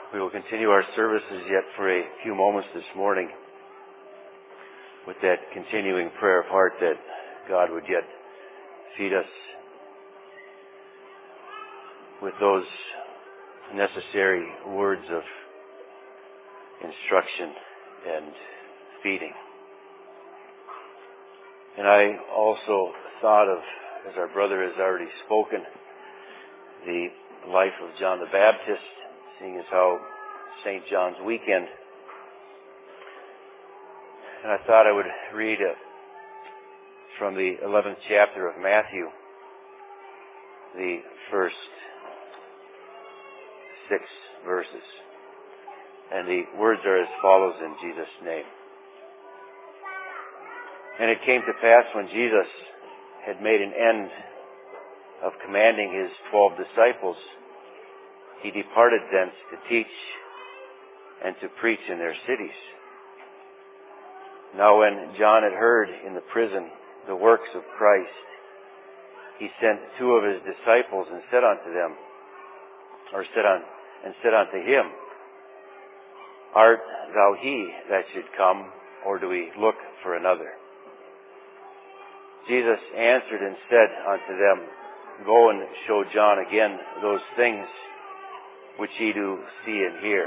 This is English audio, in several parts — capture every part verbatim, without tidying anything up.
We will continue our services yet for a few moments this morning with that continuing prayer of heart that God would yet feed us with those necessary words of instruction and feeding. And I also thought of, as our brother has already spoken, the life of John the Baptist, seeing as how Saint John's weekend. And I thought I would read uh, from the eleventh chapter of Matthew, the first six verses. And the words are as follows in Jesus' name. And it came to pass when Jesus had made an end of commanding his twelve disciples, he departed thence to teach and to preach in their cities. Now when John had heard in the prison the works of Christ, he sent two of his disciples and said unto them, or said on, and said unto him, Art thou he that should come, or do we look for another? Jesus answered and said unto them, Go and show John again those things which ye do see and hear.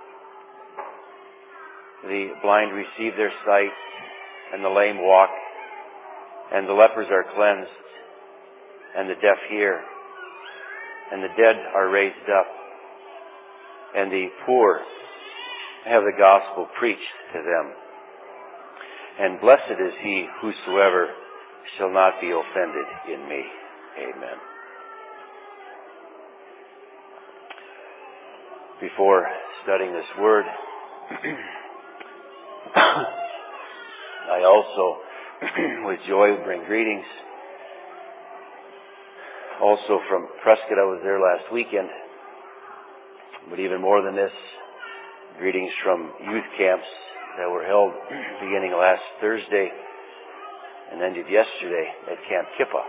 The blind receive their sight, and the lame walk, and the lepers are cleansed, and the deaf hear, and the dead are raised up, and the poor have the gospel preached to them. And blessed is he whosoever shall not be offended in me. Amen. Before studying this word, I also, with joy, bring greetings. Also from Prescott, I was there last weekend. But even more than this, greetings from youth camps that were held beginning last Thursday and ended yesterday at Camp Kippa.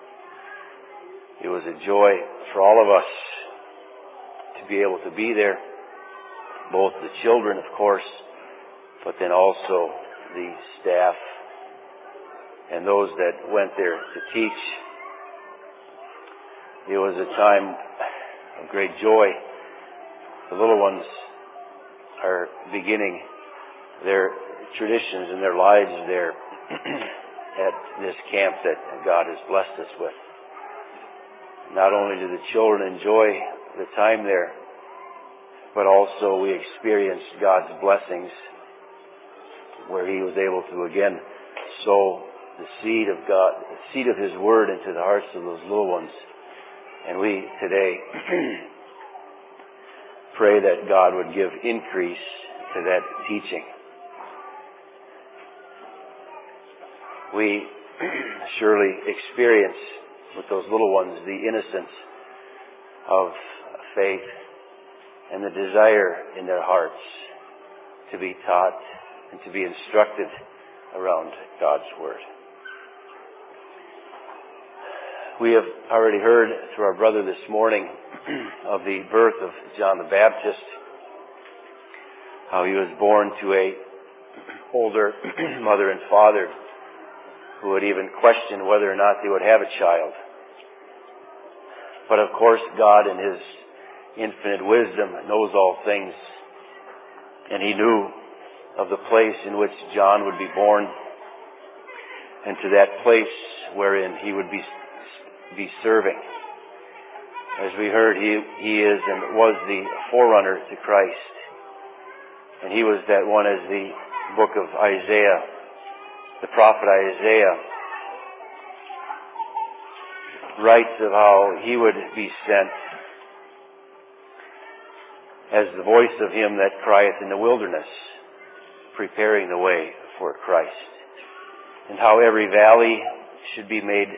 It was a joy for all of us to be able to be there, both the children, of course, but then also the staff and those that went there to teach. It was a time of great joy. The little ones are beginning their traditions and their lives there at this camp that God has blessed us with. Not only do the children enjoy the time there, but also we experienced God's blessings where He was able to again sow the seed of God, the seed of His Word into the hearts of those little ones. And we today pray that God would give increase to that teaching. We surely experience with those little ones the innocence of faith and the desire in their hearts to be taught and to be instructed around God's Word. We have already heard through our brother this morning of the birth of John the Baptist, how he was born to a older mother and father who would even question whether or not they would have a child. But of course, God in His infinite wisdom knows all things, and He knew of the place in which John would be born, and to that place wherein he would be be serving. As we heard, he he is and was the forerunner to Christ, and he was that one, as the book of Isaiah, the prophet Isaiah, writes of how he would be sent as the voice of him that crieth in the wilderness, preparing the way for Christ, and how every valley should be made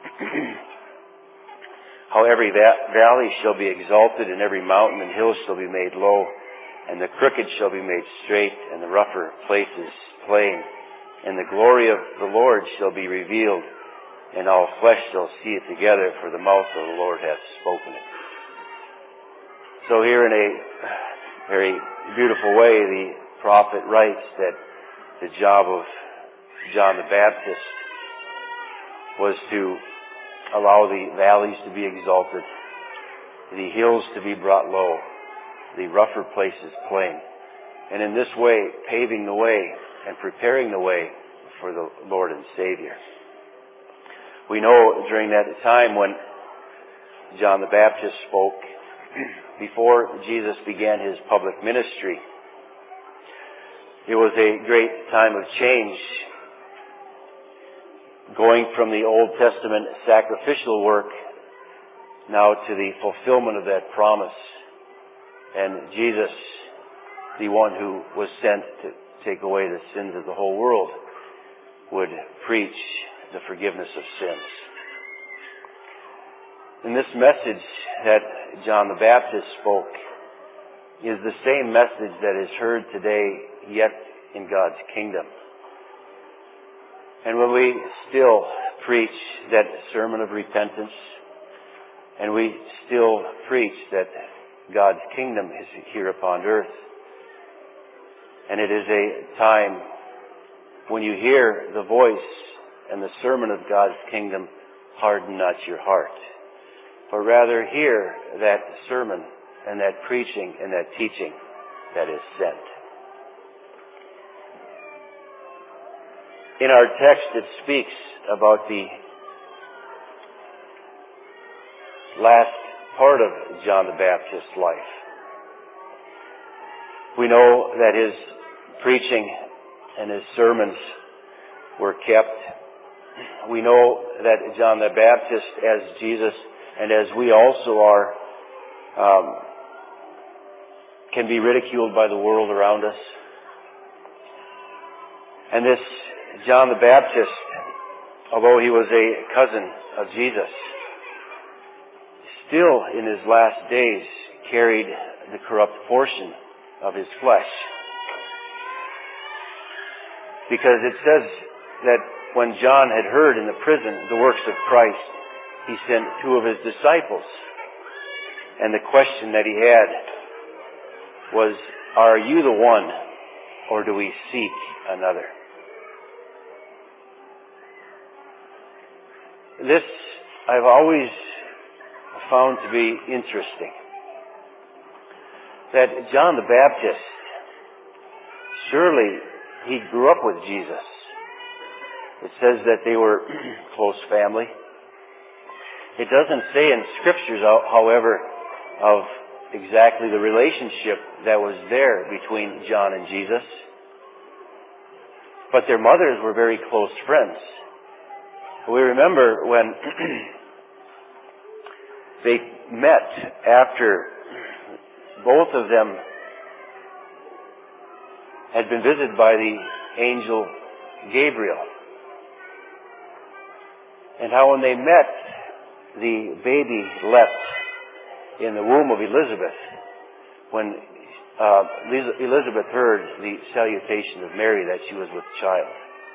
how every va- valley shall be exalted, and every mountain and hill shall be made low, and the crooked shall be made straight, and the rougher places plain, and the glory of the Lord shall be revealed, and all flesh shall see it together, for the mouth of the Lord hath spoken it. So here in a very beautiful way, the prophet writes that the job of John the Baptist was to allow the valleys to be exalted, the hills to be brought low, the rougher places plain, and in this way paving the way and preparing the way for the Lord and Savior. We know during that time when John the Baptist spoke, before Jesus began his public ministry, it was a great time of change, going from the Old Testament sacrificial work now to the fulfillment of that promise. And Jesus, the one who was sent to take away the sins of the whole world, would preach the forgiveness of sins. And this message that John the Baptist spoke is the same message that is heard today yet in God's kingdom. And when we still preach that sermon of repentance, and we still preach that God's kingdom is here upon earth, and it is a time when you hear the voice and the sermon of God's kingdom, harden not your heart, but rather hear that sermon and that preaching and that teaching that is sent. In our text, it speaks about the last part of John the Baptist's life. We know that his preaching and his sermons were kept. We know that John the Baptist, as Jesus and as we also are, um, can be ridiculed by the world around us. And this John the Baptist, although he was a cousin of Jesus, still in his last days carried the corrupt portion of his flesh. Because it says that when John had heard in the prison the works of Christ, he sent two of his disciples. And the question that he had was, are you the one, or do we seek another? This I've always found to be interesting. That John the Baptist, surely he grew up with Jesus. It says that they were close family. It doesn't say in scriptures, however, of exactly the relationship that was there between John and Jesus. But their mothers were very close friends. We remember when they met after both of them had been visited by the angel Gabriel. And how when they met, the baby leapt in the womb of Elizabeth when uh, Elizabeth heard the salutation of Mary that she was with child.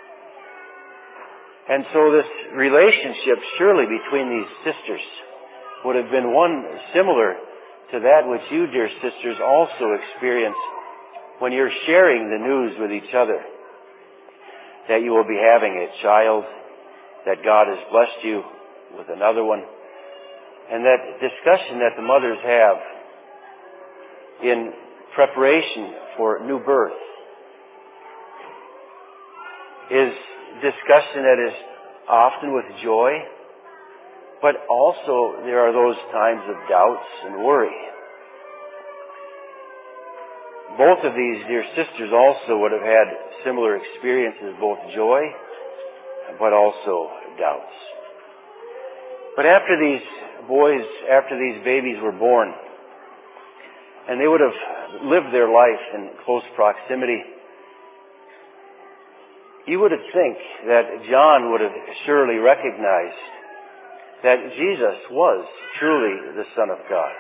And so this relationship surely between these sisters would have been one similar to that which you, dear sisters, also experience when you're sharing the news with each other, that you will be having a child, that God has blessed you with another one, and that discussion that the mothers have in preparation for new birth is discussion that is often with joy, but also there are those times of doubts and worry. Both of these dear sisters also would have had similar experiences, both joy, but also doubts. But after these boys, after these babies were born, and they would have lived their life in close proximity, you would have think that John would have surely recognized that Jesus was truly the Son of God.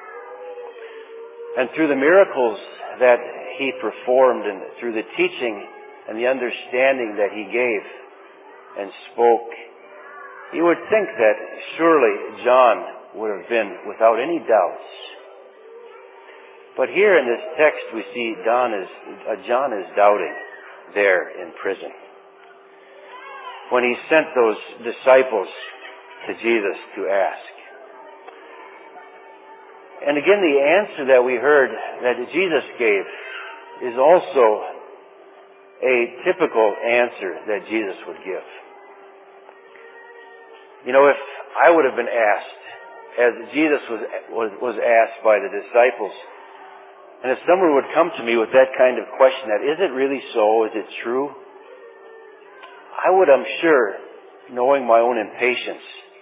And through the miracles that he performed and through the teaching and the understanding that he gave and spoke, you would think that surely John would have been without any doubts. But here in this text we see John is, uh, John is doubting there in prison. When he sent those disciples to Jesus to ask. And again, the answer that we heard that Jesus gave is also a typical answer that Jesus would give. You know, if I would have been asked, as Jesus was, was, was asked by the disciples, and if someone would come to me with that kind of question, that is it really so? Is it true? I would, I'm sure, knowing my own impatience,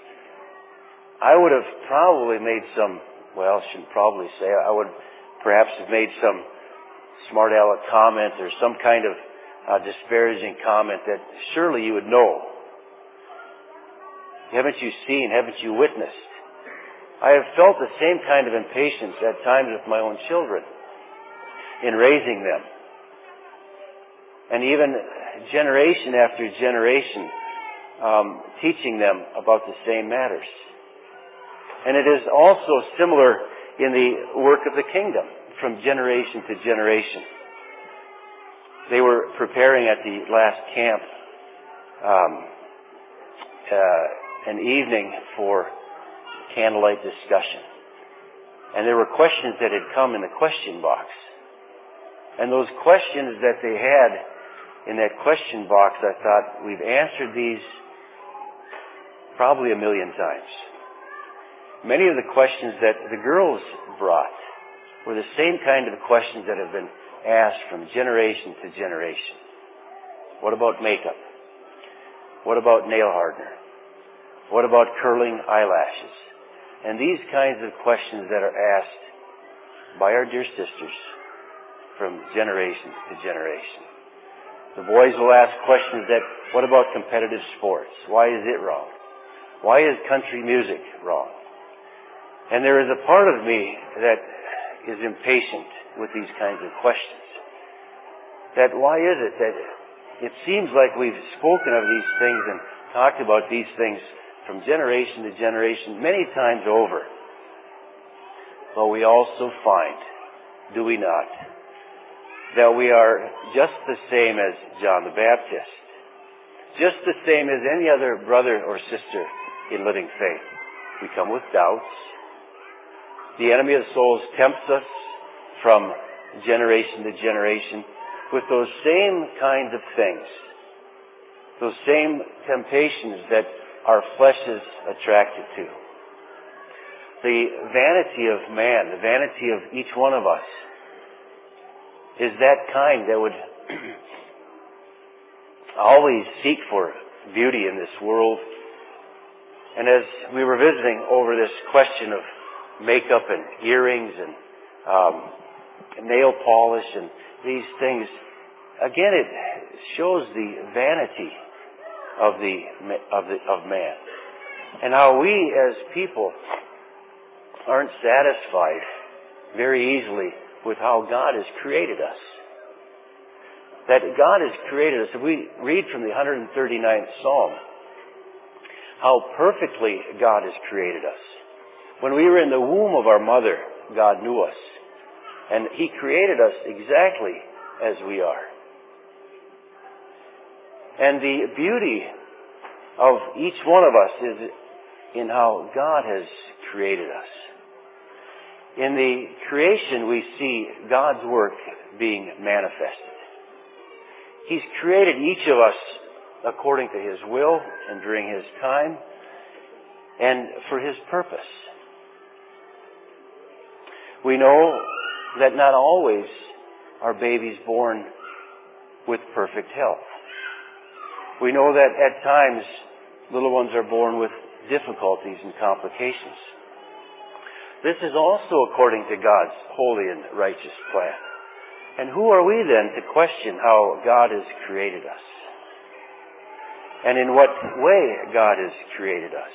I would have probably made some, well, I shouldn't probably say, I would perhaps have made some smart aleck comment or some kind of uh, disparaging comment that surely you would know. Haven't you seen? Haven't you witnessed? I have felt the same kind of impatience at times with my own children in raising them. And even generation after generation, um, teaching them about the same matters. And it is also similar in the work of the kingdom, from generation to generation. They were preparing at the last camp um, uh, an evening for candlelight discussion. And there were questions that had come in the question box. And those questions that they had in that question box, I thought, we've answered these probably a million times. Many of the questions that the girls brought were the same kind of questions that have been asked from generation to generation. What about makeup? What about nail hardener? What about curling eyelashes? And these kinds of questions that are asked by our dear sisters from generation to generation. The boys will ask questions that, what about competitive sports? Why is it wrong? Why is country music wrong? And there is a part of me that is impatient with these kinds of questions. That why is it that it seems like we've spoken of these things and talked about these things from generation to generation many times over. But we also find, do we not, that we are just the same as John the Baptist. Just the same as any other brother or sister in living faith. We come with doubts. The enemy of souls tempts us from generation to generation with those same kinds of things. Those same temptations that our flesh is attracted to. The vanity of man, the vanity of each one of us, is that kind that would always seek for beauty in this world. And as we were visiting over this question of makeup and earrings and um, nail polish and these things, again, it shows the vanity of the of the of man, and how we as people aren't satisfied very easily with how God has created us. That God has created us. If we read from the one hundred thirty-ninth Psalm, how perfectly God has created us. When we were in the womb of our mother, God knew us. And He created us exactly as we are. And the beauty of each one of us is in how God has created us. In the creation, we see God's work being manifested. He's created each of us according to His will and during His time and for His purpose. We know that not always are babies born with perfect health. We know that at times little ones are born with difficulties and complications. This is also according to God's holy and righteous plan. And who are we then to question how God has created us? And in what way God has created us?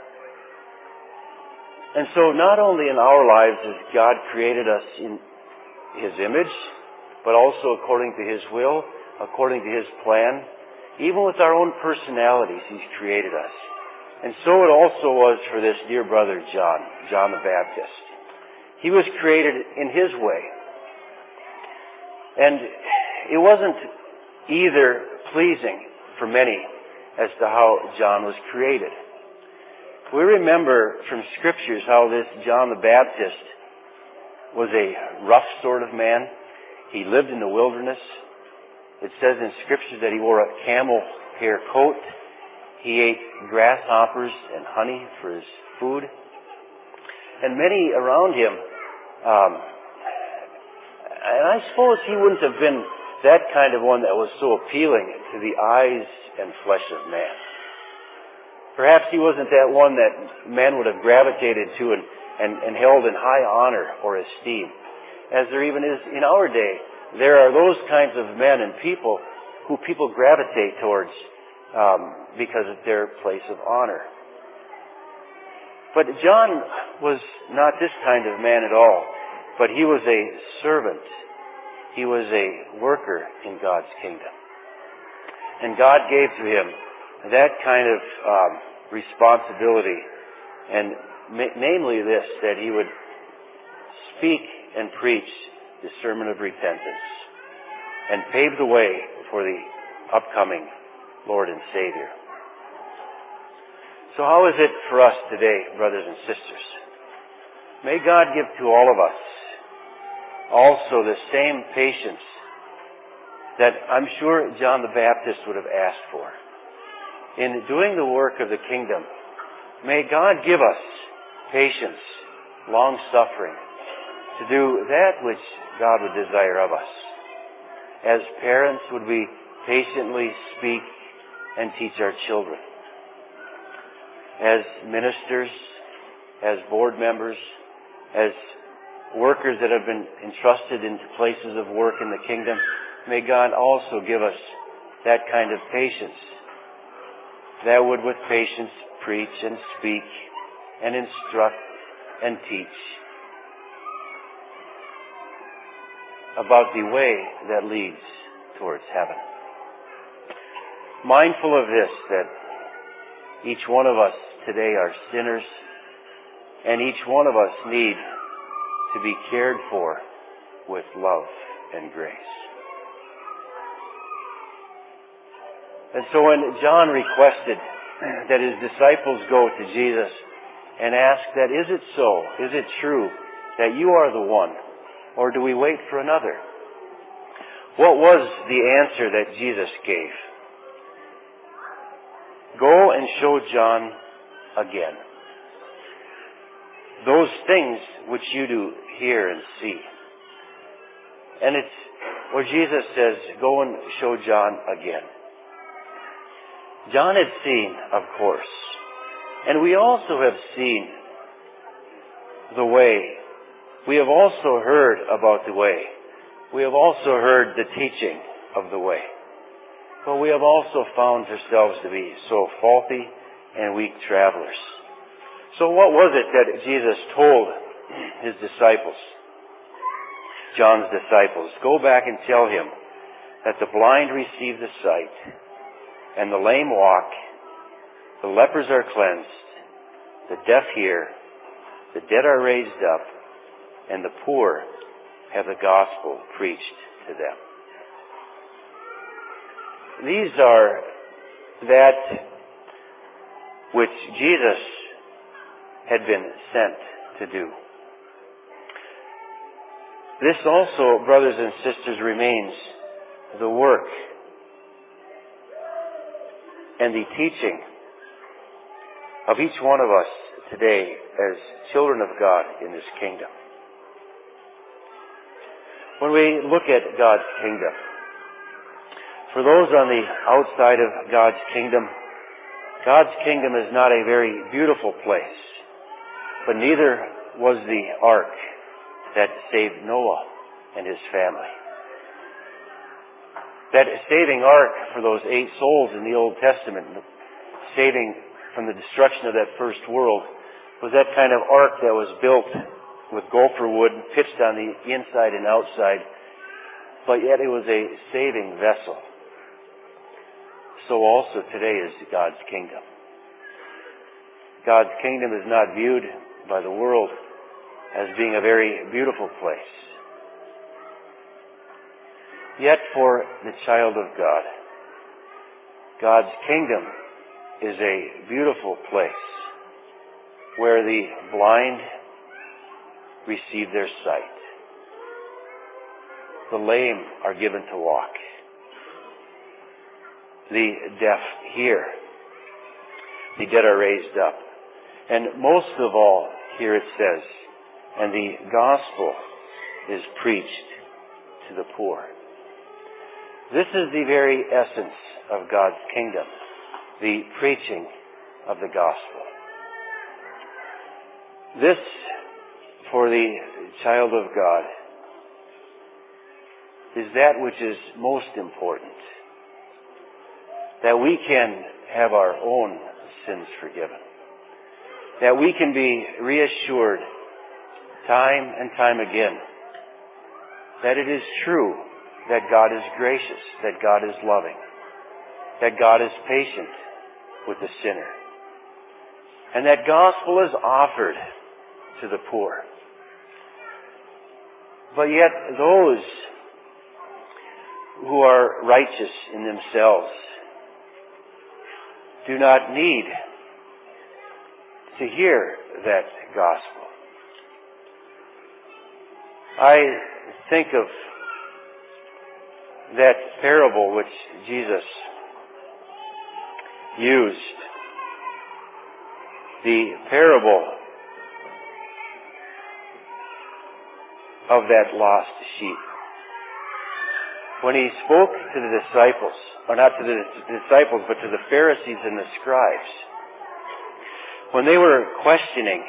And so not only in our lives has God created us in His image, but also according to His will, according to His plan. Even with our own personalities, He's created us. And so it also was for this dear brother John, John the Baptist. He was created in His way. And it wasn't either pleasing for many as to how John was created. We remember from Scriptures how this John the Baptist was a rough sort of man. He lived in the wilderness. It says in Scripture that he wore a camel hair coat. He ate grasshoppers and honey for his food. And many around him, um, and I suppose he wouldn't have been that kind of one that was so appealing to the eyes and flesh of man. Perhaps he wasn't that one that men would have gravitated to and, and, and held in high honor or esteem. As there even is in our day, there are those kinds of men and people who people gravitate towards um, because of their place of honor. But John was not this kind of man at all, but he was a servant. He was a worker in God's kingdom. And God gave to him that kind of um, responsibility, and ma- namely this, that he would speak and preach the sermon of repentance and pave the way for the upcoming Lord and Savior. So how is it for us today, brothers and sisters? May God give to all of us also the same patience that I'm sure John the Baptist would have asked for. In doing the work of the kingdom, may God give us patience, long-suffering, to do that which God would desire of us. As parents, would we patiently speak and teach our children? As ministers, as board members, as workers that have been entrusted into places of work in the kingdom, may God also give us that kind of patience, that would with patience preach and speak and instruct and teach about the way that leads towards heaven. Mindful of this, that each one of us today are sinners, and each one of us need to be cared for with love and grace. And so when John requested that his disciples go to Jesus and ask that, is it so? Is it true that you are the one? Or do we wait for another? What was the answer that Jesus gave? Go and show John again those things which you do hear and see. And it's where Jesus says, go and show John again. John had seen, of course, and we also have seen the way. We have also heard about the way. We have also heard the teaching of the way. But we have also found ourselves to be so faulty and weak travelers. So what was it that Jesus told his disciples, John's disciples? Go back and tell him that the blind receive the sight, and the lame walk, the lepers are cleansed, the deaf hear, the dead are raised up, and the poor have the gospel preached to them. These are that which Jesus had been sent to do. This also, brothers and sisters, remains the work and the teaching of each one of us today as children of God in this kingdom. When we look at God's kingdom, for those on the outside of God's kingdom, God's kingdom is not a very beautiful place, but neither was the ark that saved Noah and his family. That saving ark for those eight souls in the Old Testament, saving from the destruction of that first world, was that kind of ark that was built with gopher wood, pitched on the inside and outside, but yet it was a saving vessel. So also today is God's kingdom. God's kingdom is not viewed by the world as being a very beautiful place. Yet for the child of God, God's kingdom is a beautiful place where the blind receive their sight. The lame are given to walk. The deaf hear. The dead are raised up. And most of all, here it says, and the gospel is preached to the poor. This is the very essence of God's kingdom, the preaching of the gospel. This, for the child of God, is that which is most important. That we can have our own sins forgiven. That we can be reassured time and time again that it is true that God is gracious, that God is loving, that God is patient with the sinner, and that gospel is offered to the poor. But yet those who are righteous in themselves do not need to hear that gospel. I think of that parable which Jesus used, the parable of that lost sheep. When he spoke to the disciples, or not to the disciples, but to the Pharisees and the scribes, when they were questioning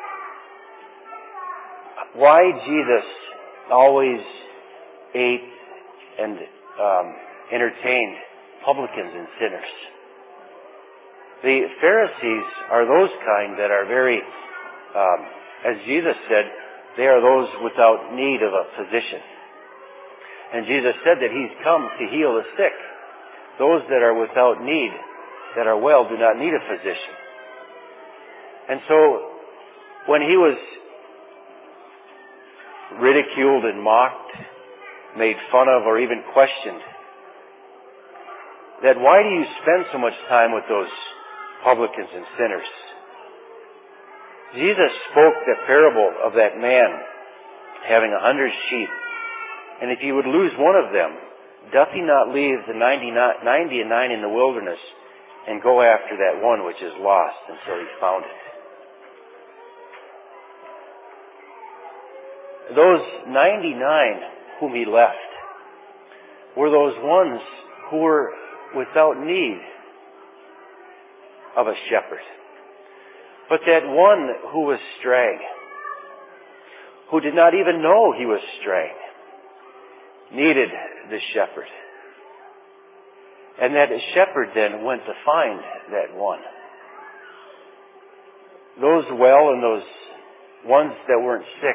why Jesus always ate and um, entertained publicans and sinners. The Pharisees are those kind that are very, um, as Jesus said, they are those without need of a physician. And Jesus said that He's come to heal the sick. Those that are without need, that are well, do not need a physician. And so, when He was ridiculed and mocked, made fun of, or even questioned, that why do you spend so much time with those publicans and sinners? Jesus spoke the parable of that man having a hundred sheep, and if he would lose one of them, doth he not leave the ninety and nine in the wilderness and go after that one which is lost until he found it? Those ninety-nine whom he left were those ones who were without need of a shepherd. But that one who was straying, who did not even know he was straying, needed the shepherd. And that shepherd then went to find that one. Those well and those ones that weren't sick,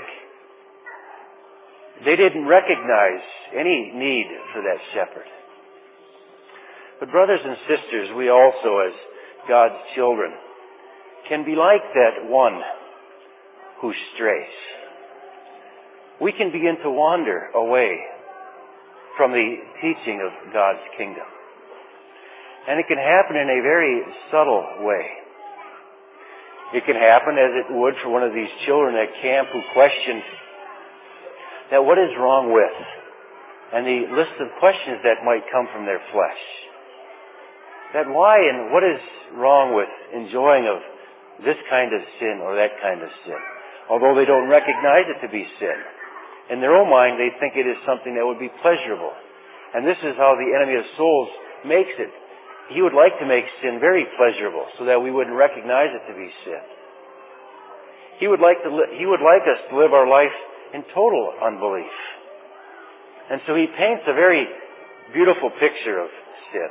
they didn't recognize any need for that shepherd. But brothers and sisters, we also as God's children can be like that one who strays. We can begin to wander away from the teaching of God's kingdom. And it can happen in a very subtle way. It can happen as it would for one of these children at camp who questioned that what is wrong with, and the list of questions that might come from their flesh. That why and what is wrong with enjoying of this kind of sin or that kind of sin, although they don't recognize it to be sin. In their own mind, they think it is something that would be pleasurable. And this is how the enemy of souls makes it. He would like to make sin very pleasurable so that we wouldn't recognize it to be sin. He would like to li- he would like us to live our life in total unbelief. And so he paints a very beautiful picture of sin.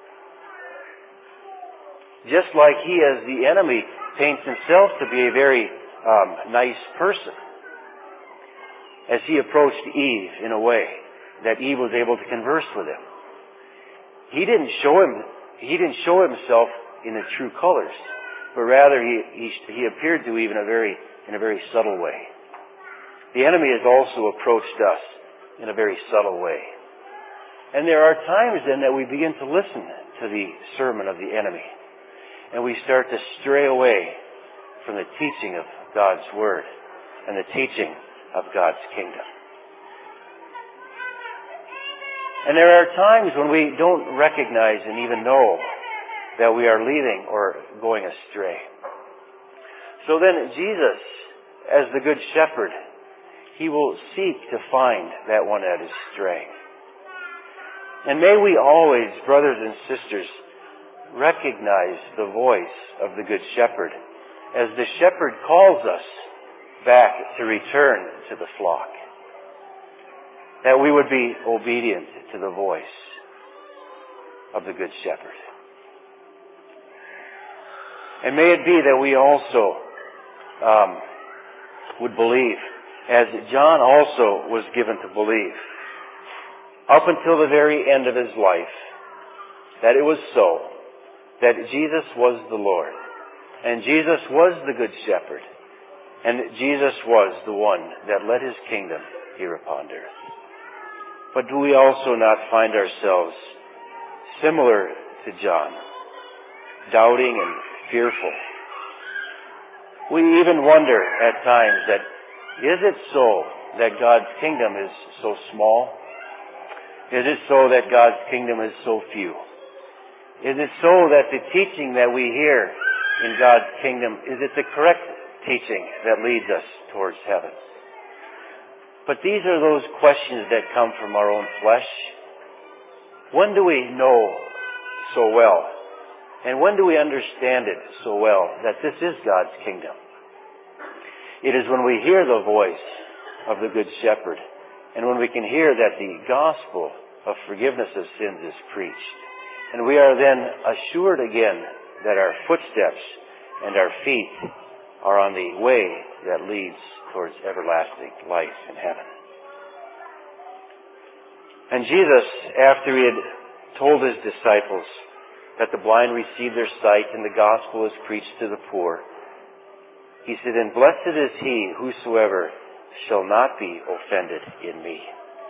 Just like he, as the enemy, paints himself to be a very um, nice person. As he approached Eve in a way that Eve was able to converse with him. He didn't show him, he didn't show himself in the true colors, but rather he, he, he appeared to Eve in a very, in a very subtle way. the enemy has also approached us in a very subtle way. And there are times then that we begin to listen to the sermon of the enemy, and we start to stray away from the teaching of God's Word and the teaching of God's kingdom. And there are times when we don't recognize and even know that we are leading or going astray. So then Jesus, as the Good Shepherd, He will seek to find that one that is straying. And may we always, brothers and sisters, recognize the voice of the Good Shepherd as the Shepherd calls us back to return to the flock. That we would be obedient to the voice of the Good Shepherd. And may it be that we also um, would believe, as John also was given to believe, up until the very end of his life, that it was so, that Jesus was the Lord, and Jesus was the Good Shepherd, and Jesus was the one that led His kingdom here upon earth. But do we also not find ourselves similar to John, doubting and fearful? We even wonder at times that, is it so that God's kingdom is so small? Is it so that God's kingdom is so few? Is it so that the teaching that we hear in God's kingdom, is it the correct teaching that leads us towards heaven? But these are those questions that come from our own flesh. When do we know so well? And when do we understand it so well that this is God's kingdom? It is when we hear the voice of the Good Shepherd, and when we can hear that the gospel of forgiveness of sins is preached. And we are then assured again that our footsteps and our feet are on the way that leads towards everlasting life in heaven. And Jesus, after He had told His disciples that the blind receive their sight and the gospel is preached to the poor, He said, "And blessed is he whosoever shall not be offended in me."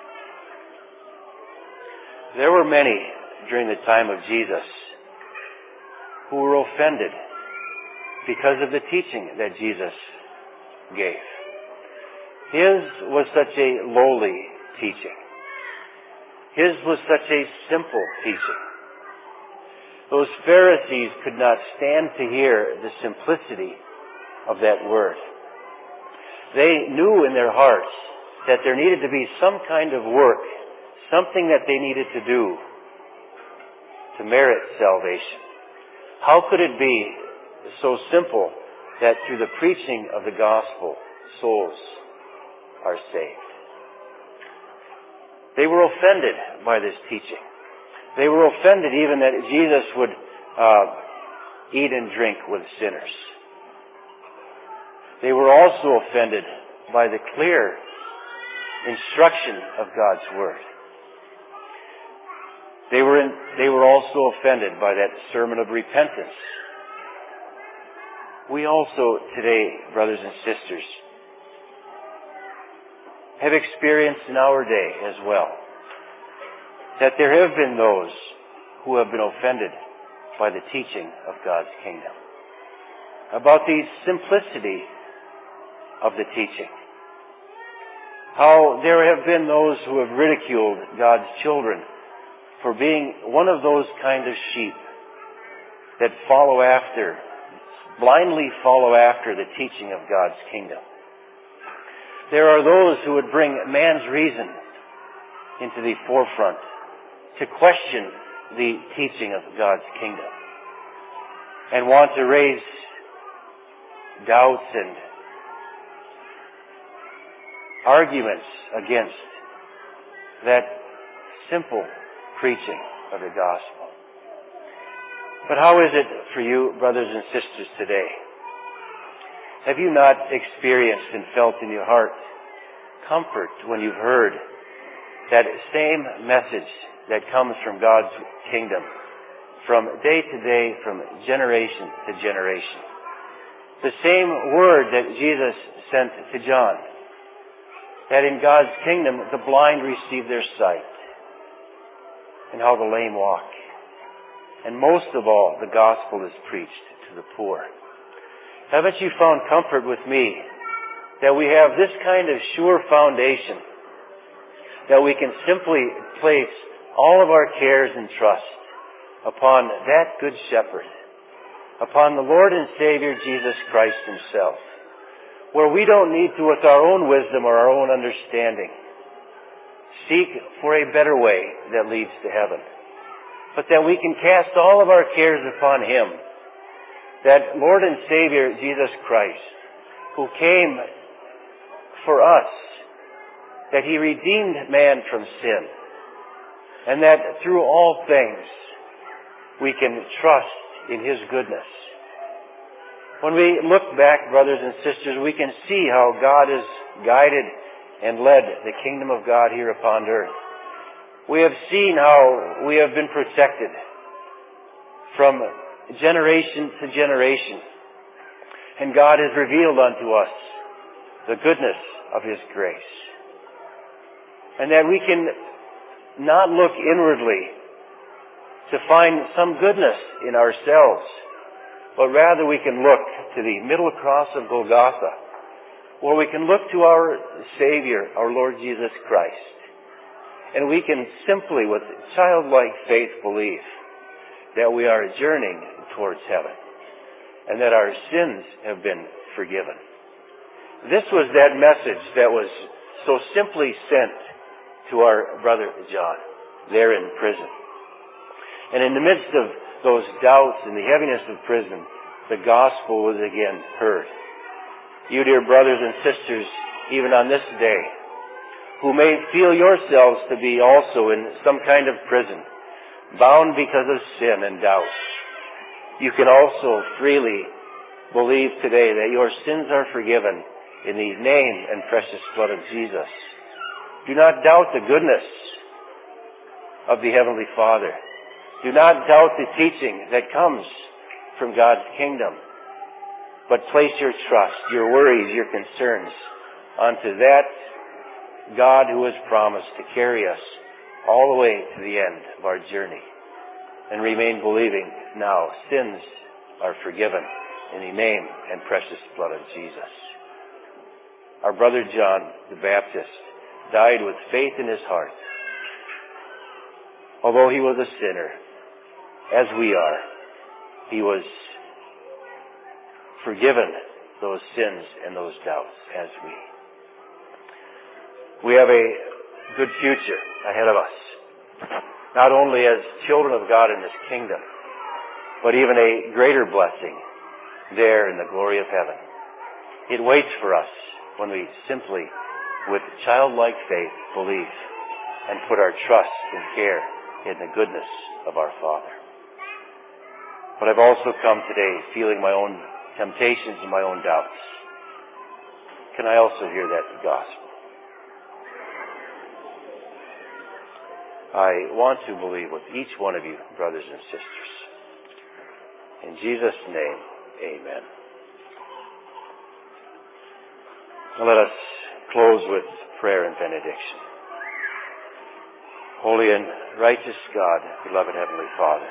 There were many during the time of Jesus who were offended because of the teaching that Jesus gave. His was such a lowly teaching. His was such a simple teaching. Those Pharisees could not stand to hear the simplicity of that word. They knew in their hearts that there needed to be some kind of work, something that they needed to do to merit salvation. How could it be so simple that through the preaching of the gospel, souls are saved? They were offended by this teaching. They were offended even that Jesus would uh, eat and drink with sinners. They were also offended by the clear instruction of God's Word. They were, in, they were also offended by that sermon of repentance. We also today, brothers and sisters, have experienced in our day as well that there have been those who have been offended by the teaching of God's kingdom, about the simplicity of the teaching. How there have been those who have ridiculed God's children for being one of those kind of sheep that follow after, blindly follow after the teaching of God's kingdom. There are those who would bring man's reason into the forefront to question the teaching of God's kingdom and want to raise doubts and arguments against that simple preaching of the gospel. But how is it for you, brothers and sisters, today? Have you not experienced and felt in your heart comfort when you've heard that same message that comes from God's kingdom from day to day, from generation to generation? The same word that Jesus sent to John, that in God's kingdom the blind receive their sight, and how the lame walk. And most of all, the gospel is preached to the poor. Haven't you found comfort with me that we have this kind of sure foundation, that we can simply place all of our cares and trust upon that good shepherd, upon the Lord and Savior Jesus Christ himself, where we don't need to, with our own wisdom or our own understanding, seek for a better way that leads to heaven, but that we can cast all of our cares upon him, that Lord and Savior Jesus Christ, who came for us, that he redeemed man from sin, and that through all things we can trust in his goodness. When we look back, brothers and sisters, we can see how God has guided and led the kingdom of God here upon earth. We have seen how we have been protected from generation to generation. And God has revealed unto us the goodness of his grace. And that we can not look inwardly to find some goodness in ourselves, but rather we can look to the middle cross of Golgotha, where we can look to our Savior, our Lord Jesus Christ, and we can simply, with childlike faith, believe that we are journeying towards heaven, and that our sins have been forgiven. This was that message that was so simply sent to our brother John, there in prison. And in the midst of those doubts and the heaviness of prison, the gospel was again heard. You, dear brothers and sisters, even on this day, who may feel yourselves to be also in some kind of prison, bound because of sin and doubt, you can also freely believe today that your sins are forgiven in the name and precious blood of Jesus. Do not doubt the goodness of the Heavenly Father. Do not doubt the teaching that comes from God's kingdom. But place your trust, your worries, your concerns onto that God who has promised to carry us all the way to the end of our journey. And remain believing now sins are forgiven in the name and precious blood of Jesus. Our brother John the Baptist died with faith in his heart. Although he was a sinner, as we are, he was forgiven those sins and those doubts as we. We have a good future ahead of us, not only as children of God in this kingdom, but even a greater blessing there in the glory of heaven. It waits for us when we simply, with childlike faith, believe and put our trust and care in the goodness of our Father. But I've also come today feeling my own temptations and my own doubts. Can I also hear that gospel? I want to believe with each one of you, brothers and sisters. In Jesus' name, amen. Now let us close with prayer and benediction. Holy and righteous God, beloved Heavenly Father,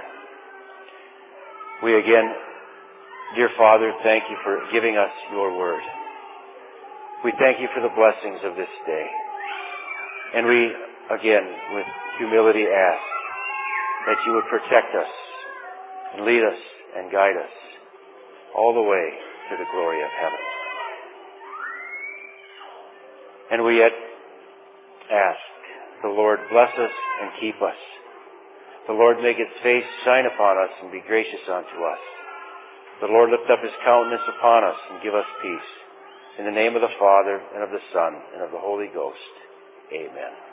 we again, dear Father, thank you for giving us your word. We thank you for the blessings of this day. And we, again, with humility ask that you would protect us and lead us and guide us all the way to the glory of heaven. And we yet ask the Lord bless us and keep us. The Lord make its face shine upon us and be gracious unto us. The Lord lift up his countenance upon us and give us peace. In the name of the Father, and of the Son, and of the Holy Ghost. Amen.